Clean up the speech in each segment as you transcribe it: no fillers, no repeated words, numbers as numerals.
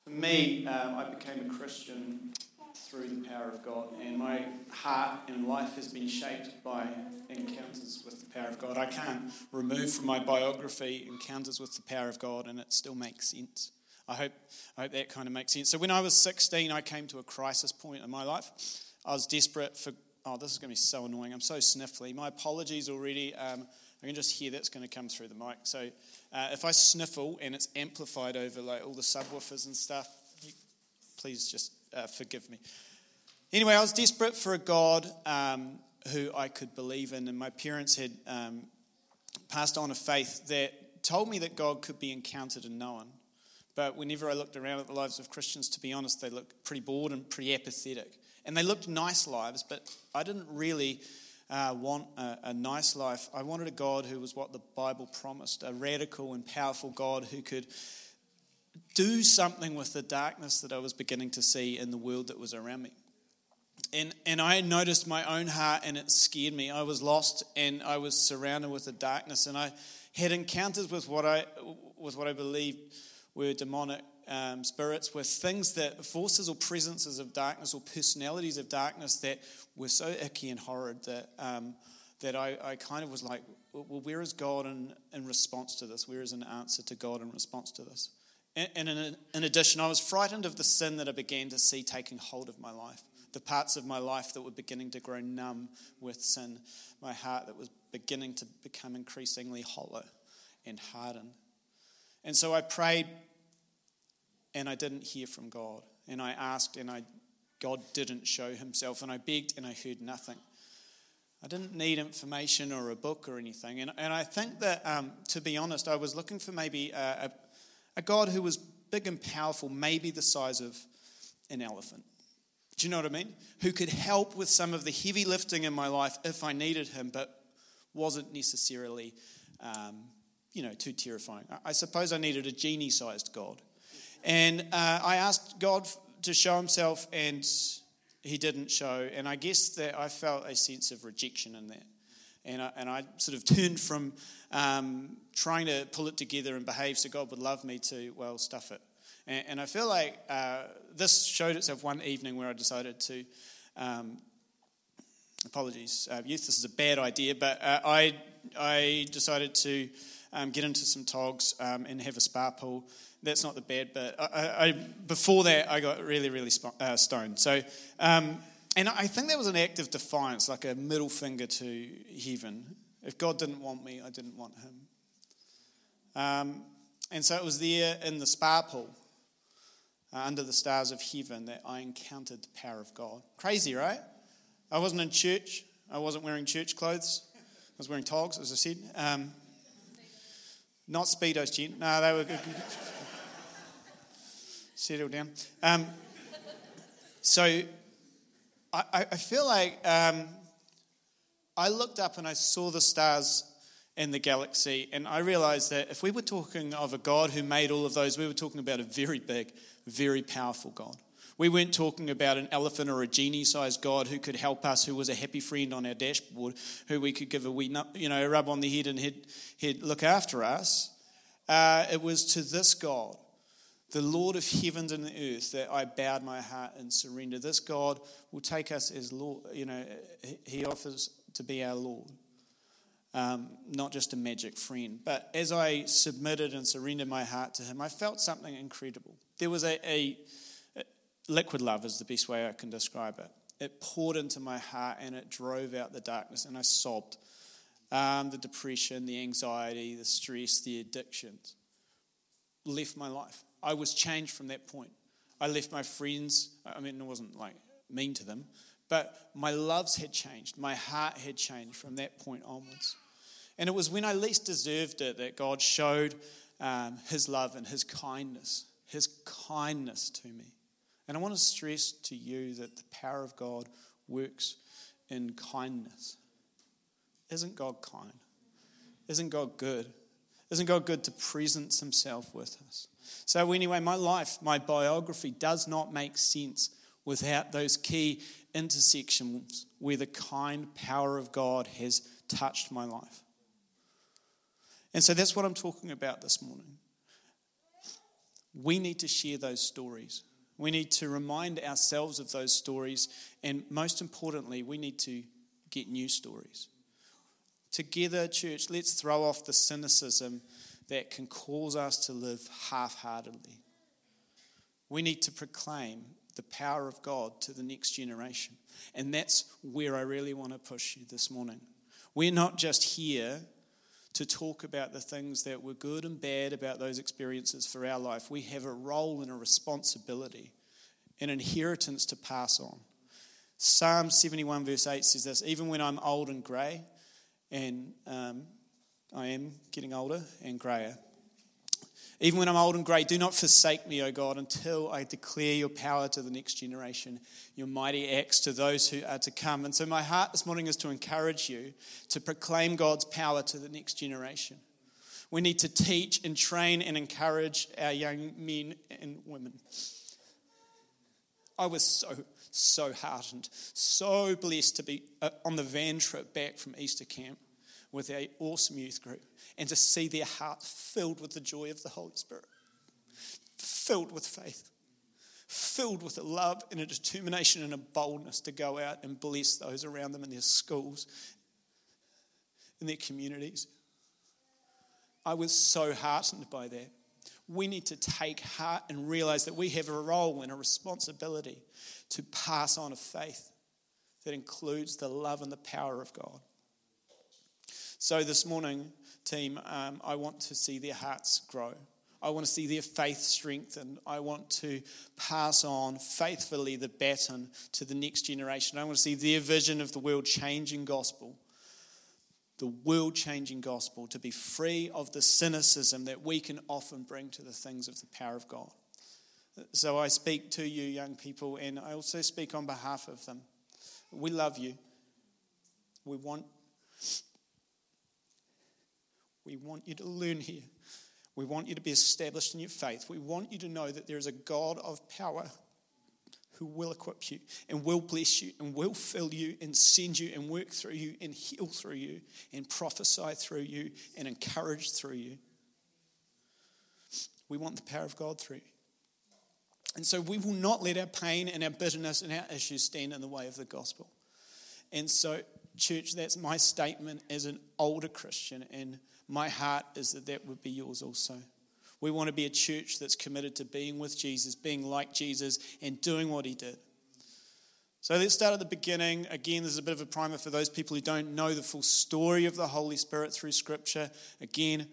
For me, I became a Christian through the power of God, and my heart and life has been shaped by encounters with the power of God. I can't remove from my biography encounters with the power of God, and it still makes sense. I hope that kind of makes sense. So when I was 16, I came to a crisis point in my life. I was desperate for... Oh, this is going to be so annoying. I'm so sniffly. My apologies already. I can just hear that's going to come through the mic. So if I sniffle and it's amplified over like all the subwoofers and stuff, please just forgive me. Anyway, I was desperate for a God who I could believe in, and my parents had passed on a faith that told me that God could be encountered and known. But whenever I looked around at the lives of Christians, to be honest, they looked pretty bored and pretty apathetic. And they looked nice lives, but I didn't really want a nice life. I wanted a God who was what the Bible promised, a radical and powerful God who could do something with the darkness that I was beginning to see in the world that was around me. And I noticed my own heart, and it scared me. I was lost, and I was surrounded with the darkness, and I had encounters with what I believed were demonic spirits, with things that forces or presences of darkness or personalities of darkness that were so icky and horrid that I kind of was like, well, where is God in response to this? Where is an answer to God in response to this? And in addition, I was frightened of the sin that I began to see taking hold of my life, the parts of my life that were beginning to grow numb with sin, my heart that was beginning to become increasingly hollow and hardened. And so I prayed, and I didn't hear from God. And I asked, and God didn't show himself. And I begged, and I heard nothing. I didn't need information or a book or anything. And I think that, to be honest, I was looking for maybe a God who was big and powerful, maybe the size of an elephant. Do you know what I mean? Who could help with some of the heavy lifting in my life if I needed him, but wasn't necessarily too terrifying. I suppose I needed a genie-sized God. And I asked God to show himself, and he didn't show. And I guess that I felt a sense of rejection in that. And I sort of turned from trying to pull it together and behave so God would love me to, well, stuff it. And I feel like this showed itself one evening where I decided to, apologies, youth, this is a bad idea, but I decided to get into some togs and have a spa pool. That's not the bad, but before that I got really, really stoned. So, and I think that was an act of defiance, like a middle finger to heaven. If God didn't want me, I didn't want him. And so it was there in the spa pool, under the stars of heaven, that I encountered the power of God. Crazy, right? I wasn't in church. I wasn't wearing church clothes. I was wearing togs, as I said. Not Speedos, Jen. No, they were good. Settle down. So I feel like I looked up and I saw the stars in the galaxy, and I realized that if we were talking of a God who made all of those, we were talking about a very big, very powerful God. We weren't talking about an elephant or a genie-sized God who could help us, who was a happy friend on our dashboard, who we could give a wee, a rub on the head and he'd look after us. It was to this God, the Lord of heavens and the earth, that I bowed my heart and surrendered. This God will take us as Lord. He offers to be our Lord, not just a magic friend. But as I submitted and surrendered my heart to him, I felt something incredible. There was a liquid love is the best way I can describe it. It poured into my heart and it drove out the darkness, and I sobbed. The depression, the anxiety, the stress, the addictions left my life. I was changed from that point. I left my friends. I mean, it wasn't like mean to them, but my loves had changed. My heart had changed from that point onwards. And it was when I least deserved it that God showed his love and his kindness to me. And I want to stress to you that the power of God works in kindness. Isn't God kind? Isn't God good? Isn't God good to presence himself with us? So anyway, my life, my biography does not make sense without those key intersections where the kind power of God has touched my life. And so that's what I'm talking about this morning. we need to share those stories. We need to remind ourselves of those stories, and most importantly, we need to get new stories. Together, church, let's throw off the cynicism that can cause us to live half-heartedly. We need to proclaim the power of God to the next generation. And that's where I really want to push you this morning. We're not just here to talk about the things that were good and bad about those experiences for our life. We have a role and a responsibility, an inheritance to pass on. Psalm 71 verse 8 says this, even when I'm old and grey, and I am getting older and greyer, even when I'm old and grey, do not forsake me, O God, until I declare your power to the next generation, your mighty acts to those who are to come. And so my heart this morning is to encourage you to proclaim God's power to the next generation. We need to teach and train and encourage our young men and women. I was so heartened, so blessed to be on the van trip back from Easter camp with our awesome youth group, and to see their hearts filled with the joy of the Holy Spirit, filled with faith, filled with a love and a determination and a boldness to go out and bless those around them in their schools, in their communities. I was so heartened by that. We need to take heart and realize that we have a role and a responsibility to pass on a faith that includes the love and the power of God. So this morning, team, I want to see their hearts grow. I want to see their faith strengthened. I want to pass on faithfully the baton to the next generation. I want to see their vision of the world-changing gospel, to be free of the cynicism that we can often bring to the things of the power of God. So I speak to you, young people, and I also speak on behalf of them. We love you. We want you to learn here. We want you to be established in your faith. We want you to know that there is a God of power who will equip you and will bless you and will fill you and send you and work through you and heal through you and prophesy through you and encourage through you. We want the power of God through you. And so we will not let our pain and our bitterness and our issues stand in the way of the gospel. And so, church, that's my statement as an older Christian, and my heart is that would be yours also. We want to be a church that's committed to being with Jesus, being like Jesus, and doing what he did. So let's start at the beginning. Again, this is a bit of a primer for those people who don't know the full story of the Holy Spirit through Scripture. Again,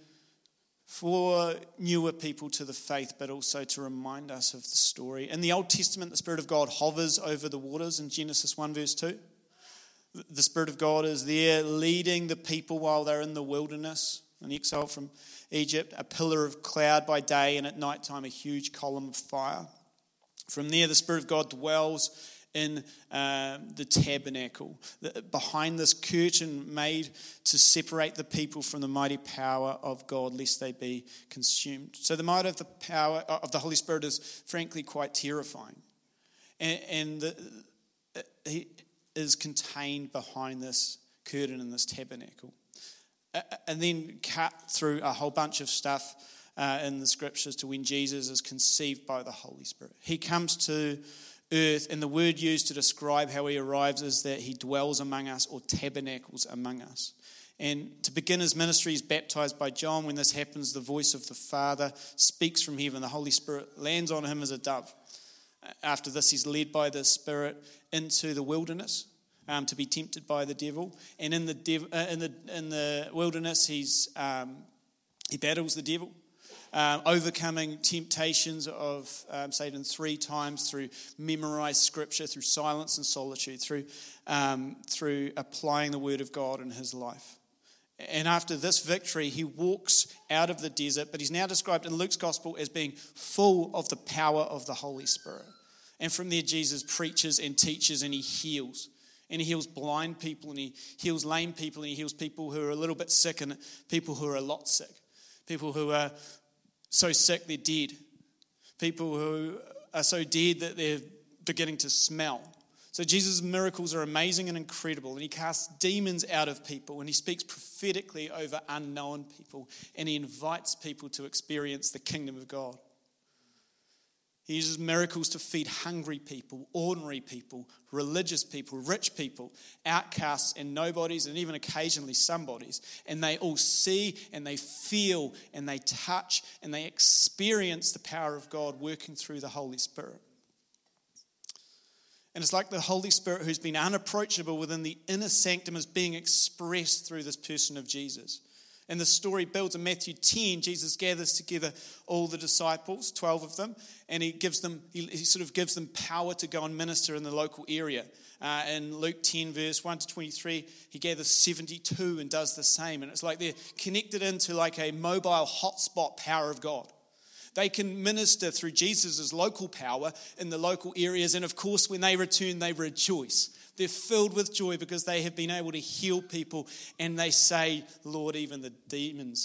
for newer people to the faith, but also to remind us of the story. In the Old Testament, the Spirit of God hovers over the waters in Genesis 1 verse 2. The Spirit of God is there leading the people while they're in the wilderness, in exile from Egypt, a pillar of cloud by day, and at night time a huge column of fire. From there, the Spirit of God dwells in the tabernacle, behind this curtain made to separate the people from the mighty power of God, lest they be consumed. So the might of the power of the Holy Spirit is frankly quite terrifying. And he is contained behind this curtain in this tabernacle. And then cut through a whole bunch of stuff in the scriptures to when Jesus is conceived by the Holy Spirit. He comes to earth, and the word used to describe how he arrives is that he dwells among us or tabernacles among us. And to begin his ministry, he's baptized by John. When this happens, the voice of the Father speaks from heaven. The Holy Spirit lands on him as a dove. After this, he's led by the Spirit into the wilderness to be tempted by the devil. And in the wilderness, he battles the devil, overcoming temptations of Satan 3 times through memorized scripture, through silence and solitude, through applying the word of God in his life. And after this victory, he walks out of the desert, but he's now described in Luke's gospel as being full of the power of the Holy Spirit. And from there, Jesus preaches and teaches, and he heals. And he heals blind people, and he heals lame people, and he heals people who are a little bit sick, and people who are a lot sick. People who are so sick they're dead. People who are so dead that they're beginning to smell. So Jesus' miracles are amazing and incredible, and he casts demons out of people, and he speaks prophetically over unknown people, and he invites people to experience the kingdom of God. He uses miracles to feed hungry people, ordinary people, religious people, rich people, outcasts and nobodies, and even occasionally somebodies. And they all see and they feel and they touch and they experience the power of God working through the Holy Spirit. And it's like the Holy Spirit, who's been unapproachable within the inner sanctum, is being expressed through this person of Jesus. And the story builds in Matthew 10. Jesus gathers together all the disciples, 12 of them, and he sort of gives them power to go and minister in the local area. In Luke 10, verse 1 to 23, he gathers 72 and does the same. And it's like they're connected into like a mobile hotspot power of God. They can minister through Jesus' local power in the local areas. And of course, when they return, they rejoice. They're filled with joy because they have been able to heal people. And they say, Lord, even the demons,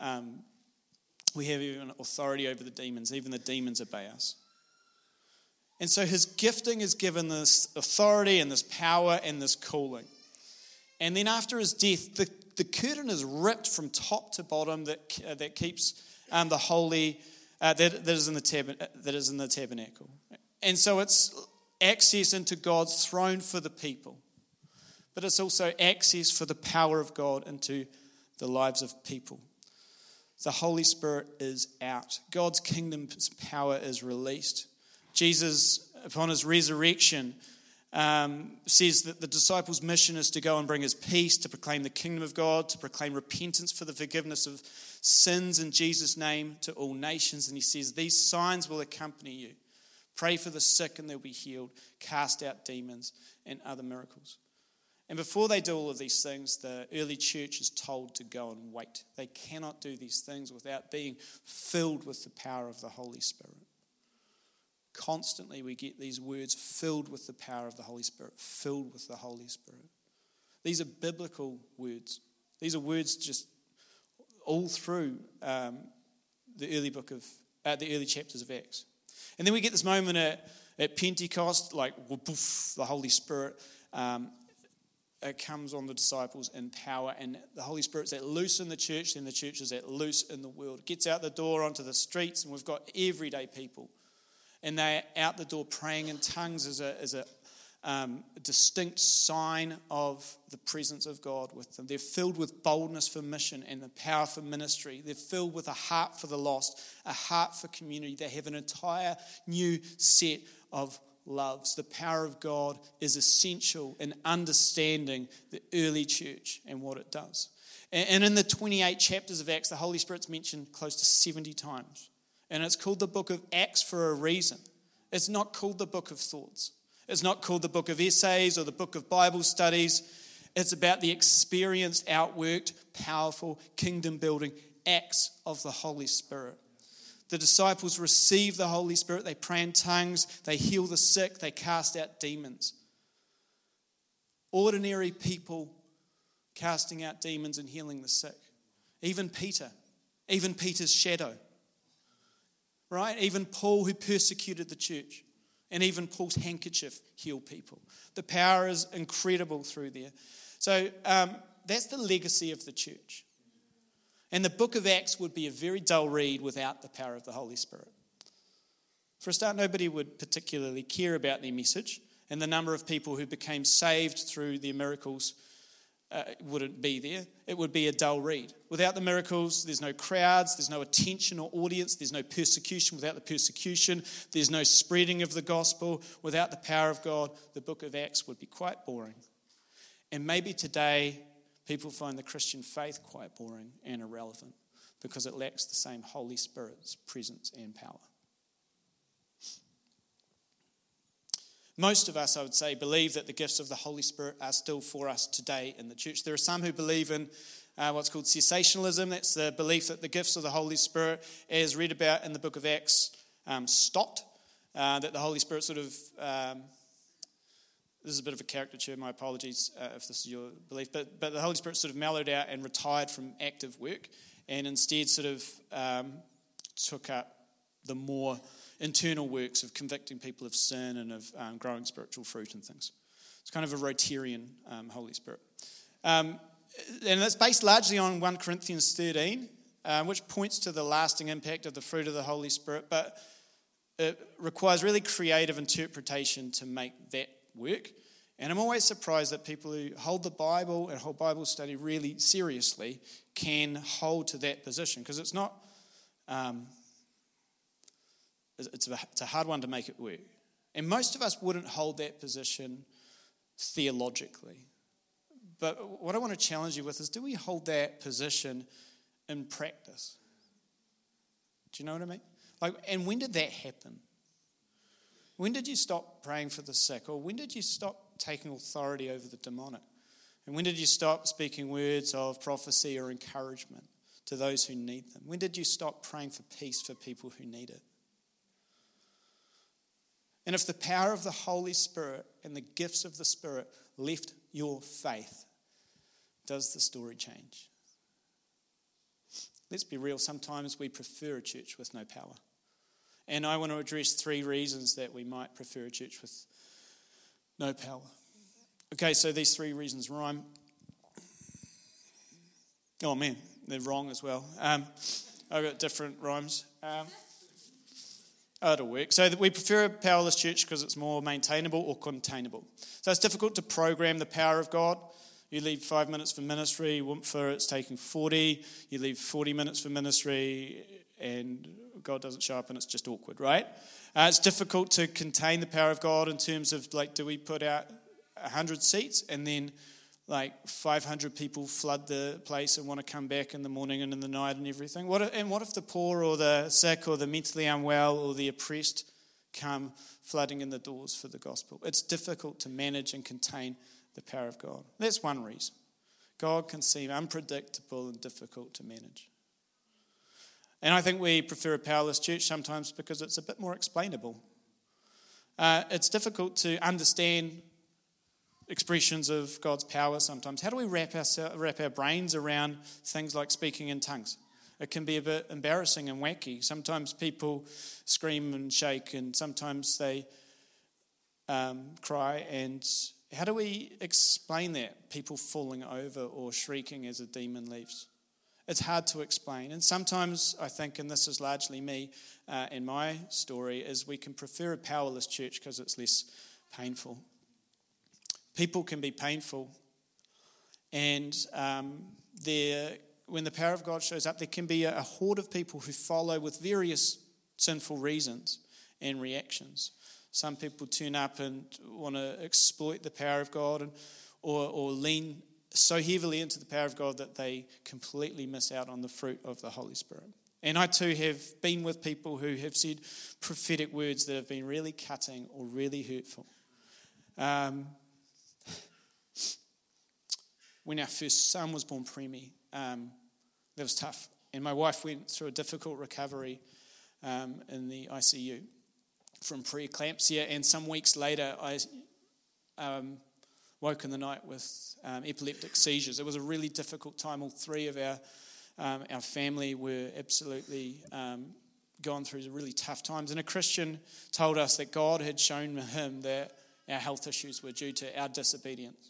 we have even authority over the demons. Even the demons obey us. And so his gifting is given this authority and this power and this calling. And then after his death, the curtain is ripped from top to bottom that keeps the holy, that is in the tabernacle. And so it's access into God's throne for the people. But it's also access for the power of God into the lives of people. The Holy Spirit is out. God's kingdom's power is released. Jesus, upon his resurrection, says that the disciples' mission is to go and bring his peace, to proclaim the kingdom of God, to proclaim repentance for the forgiveness of sins in Jesus' name to all nations. And he says, these signs will accompany you. Pray for the sick and they'll be healed. Cast out demons and other miracles. And before they do all of these things, the early church is told to go and wait. They cannot do these things without being filled with the power of the Holy Spirit. Constantly we get these words, filled with the power of the Holy Spirit, filled with the Holy Spirit. These are biblical words. These are words just all through the early chapters of Acts. And then we get this moment at Pentecost, like woof, the Holy Spirit it comes on the disciples in power, and the Holy Spirit's at loose in the church, then the church is at loose in the world. It gets out the door onto the streets, and we've got everyday people. And they're out the door praying in tongues as a distinct sign of the presence of God with them. They're filled with boldness for mission and the power for ministry. They're filled with a heart for the lost, a heart for community. They have an entire new set of loves. The power of God is essential in understanding the early church and what it does. And in the 28 chapters of Acts, the Holy Spirit's mentioned close to 70 times. And it's called the book of Acts for a reason. It's not called the book of thoughts. It's not called the book of essays or the book of Bible studies. It's about the experienced, outworked, powerful, kingdom-building acts of the Holy Spirit. The disciples receive the Holy Spirit. They pray in tongues. They heal the sick. They cast out demons. Ordinary people casting out demons and healing the sick. Even Peter's shadow. Right? Even Paul, who persecuted the church. And even Paul's handkerchief healed people. The power is incredible through there. So that's the legacy of the church. And the book of Acts would be a very dull read without the power of the Holy Spirit. For a start, nobody would particularly care about their message. And the number of people who became saved through their miracles wouldn't be there. It would be a dull read. Without the miracles, there's no crowds, there's no attention or audience, there's no persecution. Without the persecution, there's no spreading of the gospel. Without the power of God, the book of Acts would be quite boring. And maybe today, people find the Christian faith quite boring and irrelevant because it lacks the same Holy Spirit's presence and power. Most of us, I would say, believe that the gifts of the Holy Spirit are still for us today in the church. There are some who believe in what's called cessationalism. That's the belief that the gifts of the Holy Spirit, as read about in the book of Acts, stopped. That the Holy Spirit sort of, this is a bit of a caricature, my apologies if this is your belief, but the Holy Spirit sort of mellowed out and retired from active work and instead sort of took up the more internal works of convicting people of sin and of growing spiritual fruit and things. It's kind of a Rotarian Holy Spirit. And it's based largely on 1 Corinthians 13, which points to the lasting impact of the fruit of the Holy Spirit. But it requires really creative interpretation to make that work. And I'm always surprised that people who hold the Bible and hold Bible study really seriously can hold to that position, because it's not, it's a hard one to make it work. And most of us wouldn't hold that position theologically. But what I want to challenge you with is, do we hold that position in practice? Do you know what I mean? And when did that happen? When did you stop praying for the sick? Or when did you stop taking authority over the demonic? And when did you stop speaking words of prophecy or encouragement to those who need them? When did you stop praying for peace for people who need it? And if the power of the Holy Spirit and the gifts of the Spirit left your faith, does the story change? Let's be real, sometimes we prefer a church with no power. And I want to address 3 reasons that we might prefer a church with no power. Okay, so these 3 reasons rhyme. Oh man, they're wrong as well. I've got different rhymes. It'll work. So we prefer a powerless church because it's more maintainable or containable. So it's difficult to program the power of God. You leave 5 minutes for ministry, for it's taking 40. You leave 40 minutes for ministry, and God doesn't show up, and it's just awkward, right? It's difficult to contain the power of God in terms of, do we put out 100 seats and then 500 people flood the place and want to come back in the morning and in the night and everything? What if the poor or the sick or the mentally unwell or the oppressed come flooding in the doors for the gospel? It's difficult to manage and contain the power of God. That's one reason. God can seem unpredictable and difficult to manage. And I think we prefer a powerless church sometimes because it's a bit more explainable. It's difficult to understand expressions of God's power sometimes. How do we wrap our brains around things like speaking in tongues? It can be a bit embarrassing and wacky. Sometimes people scream and shake, and sometimes they cry. And how do we explain that? People falling over or shrieking as a demon leaves. It's hard to explain. And sometimes I think, and this is largely me in my story, is we can prefer a powerless church because it's less painful. People can be painful, and when the power of God shows up, there can be a horde of people who follow with various sinful reasons and reactions. Some people turn up and want to exploit the power of God or lean so heavily into the power of God that they completely miss out on the fruit of the Holy Spirit. And I too have been with people who have said prophetic words that have been really cutting or really hurtful. When our first son was born, Premi, that was tough. And my wife went through a difficult recovery in the ICU from preeclampsia. And some weeks later, I woke in the night with epileptic seizures. It was a really difficult time. All 3 of our family were absolutely gone through really tough times. And a Christian told us that God had shown him that our health issues were due to our disobedience.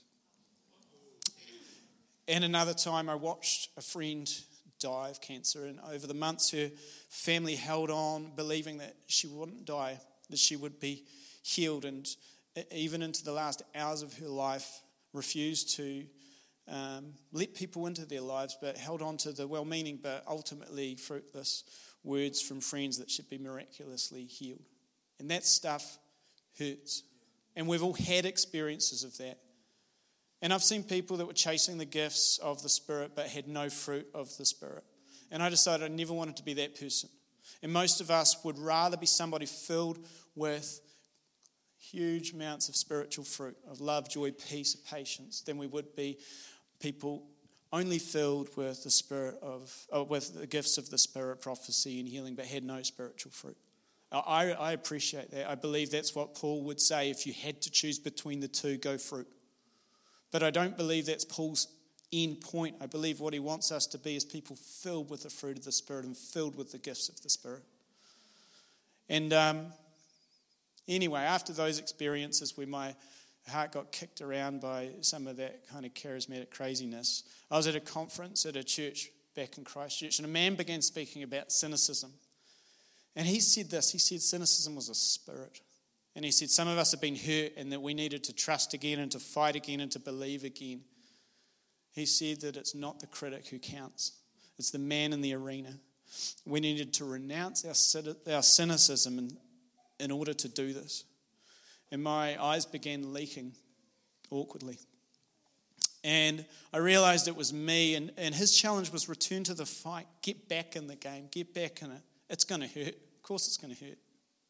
And another time I watched a friend die of cancer, and over the months her family held on, believing that she wouldn't die, that she would be healed, and even into the last hours of her life refused to let people into their lives, but held on to the well-meaning but ultimately fruitless words from friends that she'd be miraculously healed. And that stuff hurts. And we've all had experiences of that. And I've seen people that were chasing the gifts of the Spirit but had no fruit of the Spirit. And I decided I never wanted to be that person. And most of us would rather be somebody filled with huge amounts of spiritual fruit, of love, joy, peace, patience, than we would be people only filled with the Spirit with the gifts of the Spirit, prophecy and healing, but had no spiritual fruit. I appreciate that. I believe that's what Paul would say if you had to choose between the two, go fruit. But I don't believe that's Paul's end point. I believe what he wants us to be is people filled with the fruit of the Spirit and filled with the gifts of the Spirit. And anyway, after those experiences where my heart got kicked around by some of that kind of charismatic craziness, I was at a conference at a church back in Christchurch, and a man began speaking about cynicism. And he said this, he said cynicism was a spirit. And he said some of us have been hurt and that we needed to trust again and to fight again and to believe again. He said that it's not the critic who counts. It's the man in the arena. We needed to renounce our cynicism in order to do this. And my eyes began leaking awkwardly. And I realized it was me, and his challenge was return to the fight, get back in the game, get back in it. It's going to hurt. Of course it's going to hurt.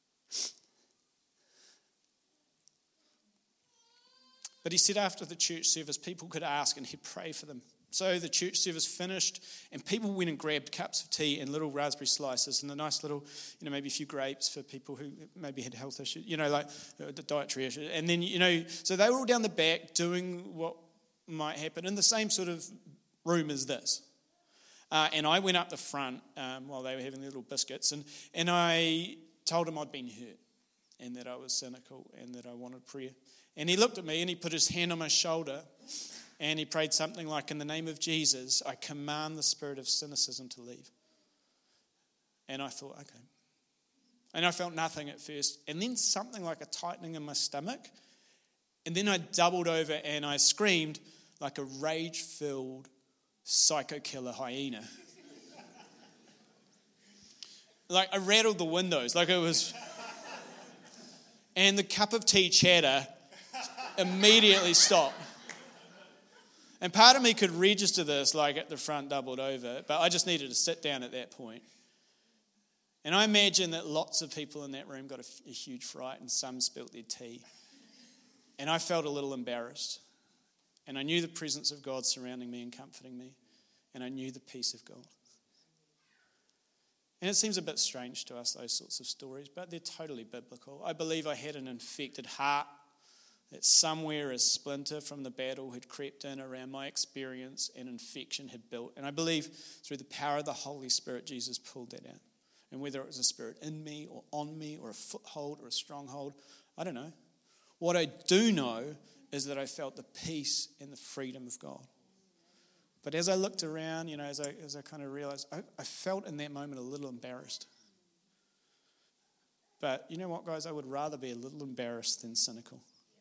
But he said after the church service, people could ask and he'd pray for them. So the church service finished and people went and grabbed cups of tea and little raspberry slices and a nice little, maybe a few grapes for people who maybe had health issues, like the dietary issues. And then, so they were all down the back doing what might happen in the same sort of room as this. And I went up the front while they were having their little biscuits and I told them I'd been hurt and that I was cynical and that I wanted prayer. And he looked at me and he put his hand on my shoulder and he prayed something like, in the name of Jesus, I command the spirit of cynicism to leave. And I thought, okay. And I felt nothing at first. And then something like a tightening in my stomach. And then I doubled over and I screamed like a rage-filled psycho killer hyena. Like I rattled the windows. Like it was... And the cup of tea chatter immediately stopped. And part of me could register this like at the front doubled over, but I just needed to sit down at that point. And I imagine that lots of people in that room got a huge fright and some spilt their tea. And I felt a little embarrassed. And I knew the presence of God surrounding me and comforting me. And I knew the peace of God. And it seems a bit strange to us, those sorts of stories, but they're totally biblical. I believe I had an infected heart, that somewhere a splinter from the battle had crept in around my experience and infection had built. And I believe through the power of the Holy Spirit, Jesus pulled that out. And whether it was a spirit in me or on me or a foothold or a stronghold, I don't know. What I do know is that I felt the peace and the freedom of God. But as I looked around, as I kind of realized, I felt in that moment a little embarrassed. But you know what, guys? I would rather be a little embarrassed than cynical.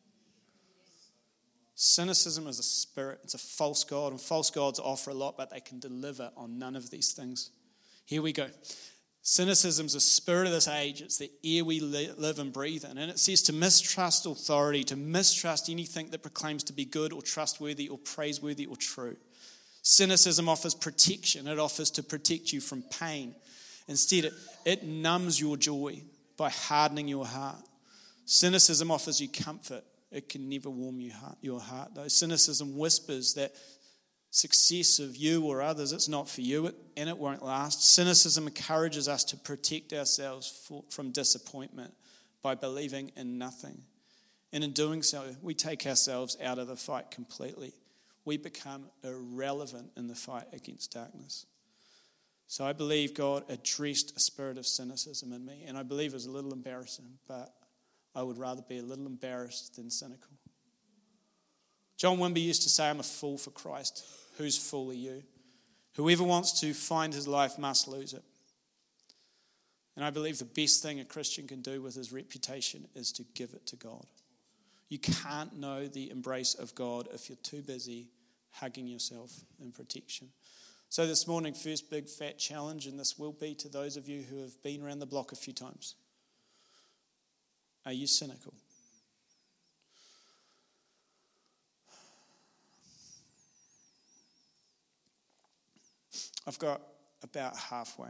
Cynicism is a spirit. It's a false god. And false gods offer a lot, but they can deliver on none of these things. Here we go. Cynicism is a spirit of this age. It's the air we live and breathe in. And it says to mistrust authority, to mistrust anything that proclaims to be good or trustworthy or praiseworthy or true. Cynicism offers protection. It offers to protect you from pain. Instead, it numbs your joy by hardening your heart. Cynicism offers you comfort. It can never warm your heart, though. Cynicism whispers that success of you or others, it's not for you, and it won't last. Cynicism encourages us to protect ourselves from disappointment by believing in nothing. And in doing so, we take ourselves out of the fight completely. We become irrelevant in the fight against darkness. So I believe God addressed a spirit of cynicism in me, and I believe it was a little embarrassing, but I would rather be a little embarrassed than cynical. John Wimber used to say, I'm a fool for Christ. Whose fool are you? Whoever wants to find his life must lose it. And I believe the best thing a Christian can do with his reputation is to give it to God. You can't know the embrace of God if you're too busy hugging yourself in protection. So this morning, first big fat challenge, and this will be to those of you who have been around the block a few times. Are you cynical? I've got about halfway.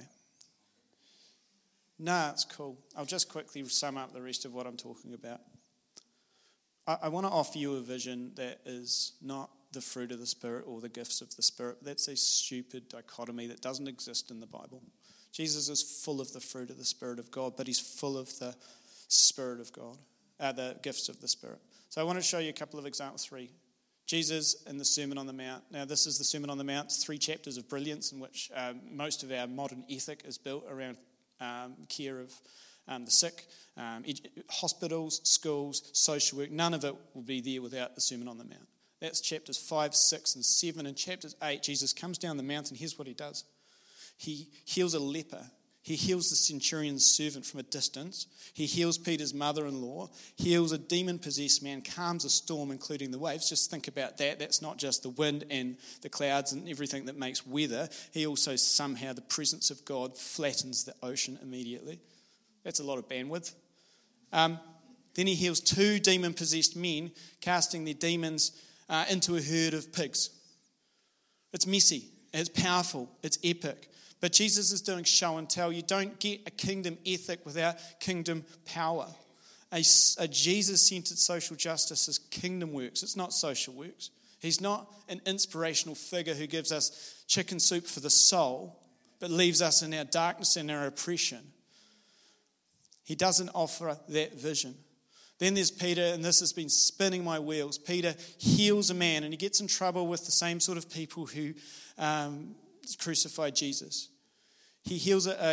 No, it's cool. I'll just quickly sum up the rest of what I'm talking about. I want to offer you a vision that is not the fruit of the Spirit or the gifts of the Spirit. That's a stupid dichotomy that doesn't exist in the Bible. Jesus is full of the fruit of the Spirit of God, but he's full of the Spirit of God, the gifts of the Spirit. So I want to show you a couple of examples. 3. Jesus in the Sermon on the Mount. Now this is the Sermon on the Mount, 3 chapters of brilliance in which most of our modern ethic is built around care of the sick, hospitals, schools, social work. None of it will be there without the Sermon on the Mount. That's chapters 5, 6, and 7. In chapters 8, Jesus comes down the mountain. Here's what he does. He heals a leper. He heals the centurion's servant from a distance. He heals Peter's mother-in-law, heals a demon-possessed man, calms a storm, including the waves. Just think about that. That's not just the wind and the clouds and everything that makes weather. He also somehow, the presence of God flattens the ocean immediately. That's a lot of bandwidth. Then he heals 2 demon-possessed men, casting their demons into a herd of pigs. It's messy, it's powerful, it's epic. But Jesus is doing show and tell. You don't get a kingdom ethic without kingdom power. A Jesus-centered social justice is kingdom works. It's not social works. He's not an inspirational figure who gives us chicken soup for the soul, but leaves us in our darkness and our oppression. He doesn't offer that vision. Then there's Peter, and this has been spinning my wheels. Peter heals a man, and he gets in trouble with the same sort of people who crucified Jesus. He heals the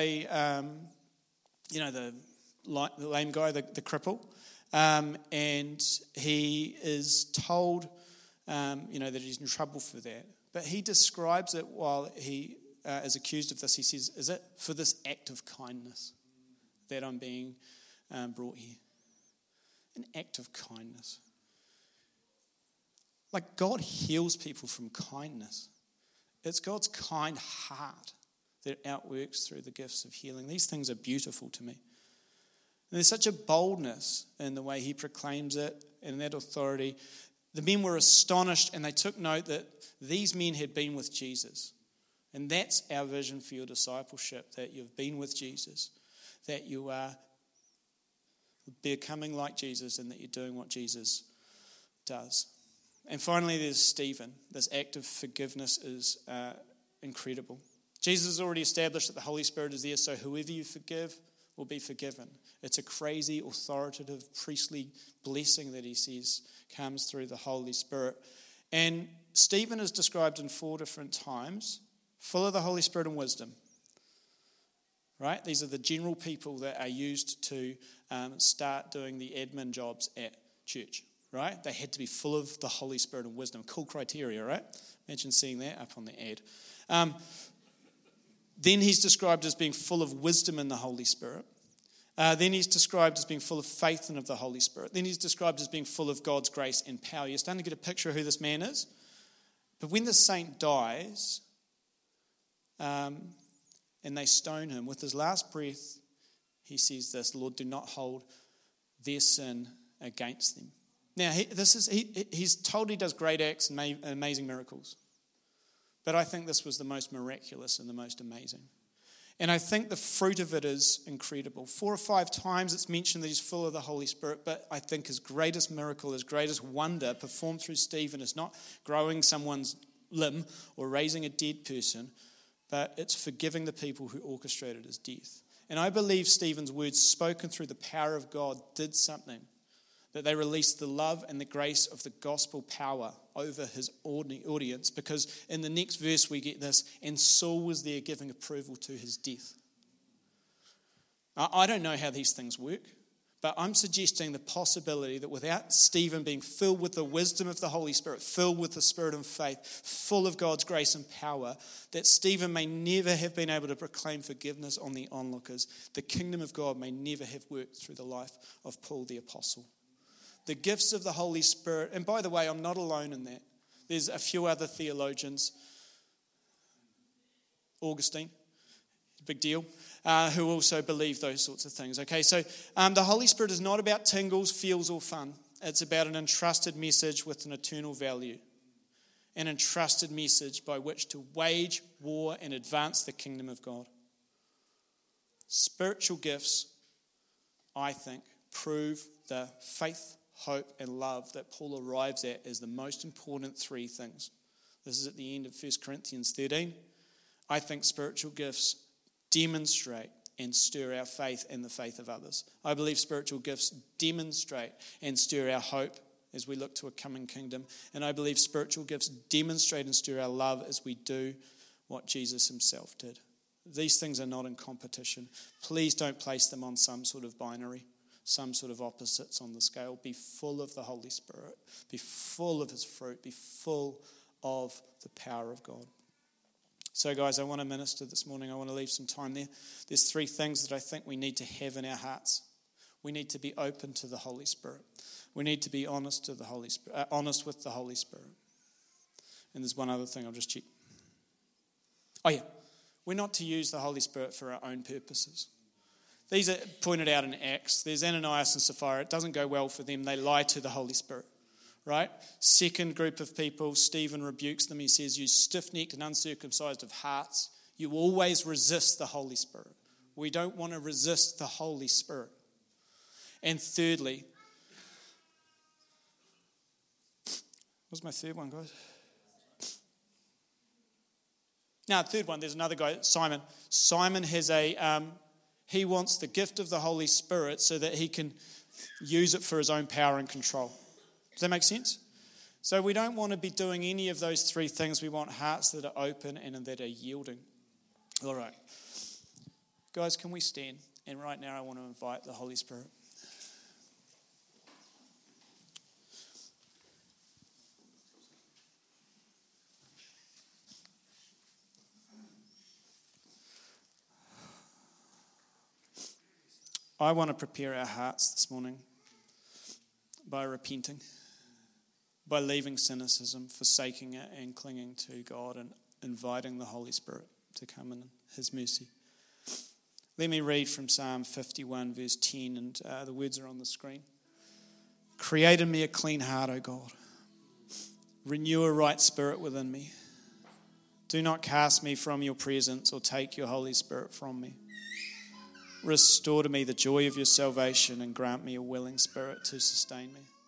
lame guy, the cripple, and he is told, that he's in trouble for that. But he describes it while he is accused of this. He says, "Is it for this act of kindness that I'm being brought here?" An act of kindness. Like, God heals people from kindness. It's God's kind heart that outworks through the gifts of healing. These things are beautiful to me. And there's such a boldness in the way he proclaims it and that authority. The men were astonished, and they took note that these men had been with Jesus. And that's our vision for your discipleship, that you've been with Jesus, that you are becoming like Jesus, and that you're doing what Jesus does. And finally, there's Stephen. This act of forgiveness is incredible. Jesus has already established that the Holy Spirit is there, so whoever you forgive will be forgiven. It's a crazy, authoritative, priestly blessing that he says comes through the Holy Spirit. And Stephen is described in 4 different times, full of the Holy Spirit and wisdom. Right? These are the general people that are used to start doing the admin jobs at church. Right? They had to be full of the Holy Spirit and wisdom. Cool criteria, right? Imagine seeing that up on the ad. Then he's described as being full of wisdom in the Holy Spirit. Then he's described as being full of faith and of the Holy Spirit. Then he's described as being full of God's grace and power. You're starting to get a picture of who this man is. But when the saint dies, and they stone him, with his last breath, he says this: "Lord, do not hold their sin against them." Now, he's told he does great acts and amazing miracles. But I think this was the most miraculous and the most amazing. And I think the fruit of it is incredible. 4 or 5 times it's mentioned that he's full of the Holy Spirit, but I think his greatest miracle, his greatest wonder performed through Stephen is not growing someone's limb or raising a dead person, but it's forgiving the people who orchestrated his death. And I believe Stephen's words spoken through the power of God did something. That they released the love and the grace of the gospel power over his audience, because in the next verse we get this: "And Saul was there giving approval to his death." I don't know how these things work, but I'm suggesting the possibility that without Stephen being filled with the wisdom of the Holy Spirit, filled with the Spirit and faith, full of God's grace and power, that Stephen may never have been able to proclaim forgiveness on the onlookers. The kingdom of God may never have worked through the life of Paul the Apostle. The gifts of the Holy Spirit, and by the way, I'm not alone in that. There's a few other theologians, Augustine, big deal, who also believe those sorts of things. Okay, so the Holy Spirit is not about tingles, feels, or fun. It's about an entrusted message with an eternal value. An entrusted message by which to wage war and advance the kingdom of God. Spiritual gifts, I think, prove the faith, hope, and love that Paul arrives at as the most important 3 things. This is at the end of 1 Corinthians 13. I think spiritual gifts demonstrate and stir our faith and the faith of others. I believe spiritual gifts demonstrate and stir our hope as we look to a coming kingdom. And I believe spiritual gifts demonstrate and stir our love as we do what Jesus himself did. These things are not in competition. Please don't place them on some sort of binary, some sort of opposites on the scale. Be full of the Holy Spirit. Be full of his fruit. Be full of the power of God. So guys, I want to minister this morning. I want to leave some time there. There's 3 things that I think we need to have in our hearts. We need to be open to the Holy Spirit. We need to be honest to the Holy Spirit, honest with the Holy Spirit. And there's one other thing I'll just check. Oh yeah, we're not to use the Holy Spirit for our own purposes. These are pointed out in Acts. There's Ananias and Sapphira. It doesn't go well for them. They lie to the Holy Spirit, right? Second group of people, Stephen rebukes them. He says, you stiff-necked and uncircumcised of hearts, you always resist the Holy Spirit. We don't want to resist the Holy Spirit. And thirdly, what's my third one, guys? Now, third one, there's another guy, Simon. Simon has he wants the gift of the Holy Spirit so that he can use it for his own power and control. Does that make sense? So we don't want to be doing any of those 3 things. We want hearts that are open and that are yielding. All right. Guys, can we stand? And right now I want to invite the Holy Spirit. I want to prepare our hearts this morning by repenting, by leaving cynicism, forsaking it and clinging to God and inviting the Holy Spirit to come in His mercy. Let me read from Psalm 51 verse 10, and the words are on the screen. Create in me a clean heart, O God. Renew a right spirit within me. Do not cast me from your presence or take your Holy Spirit from me. Restore to me the joy of your salvation and grant me a willing spirit to sustain me.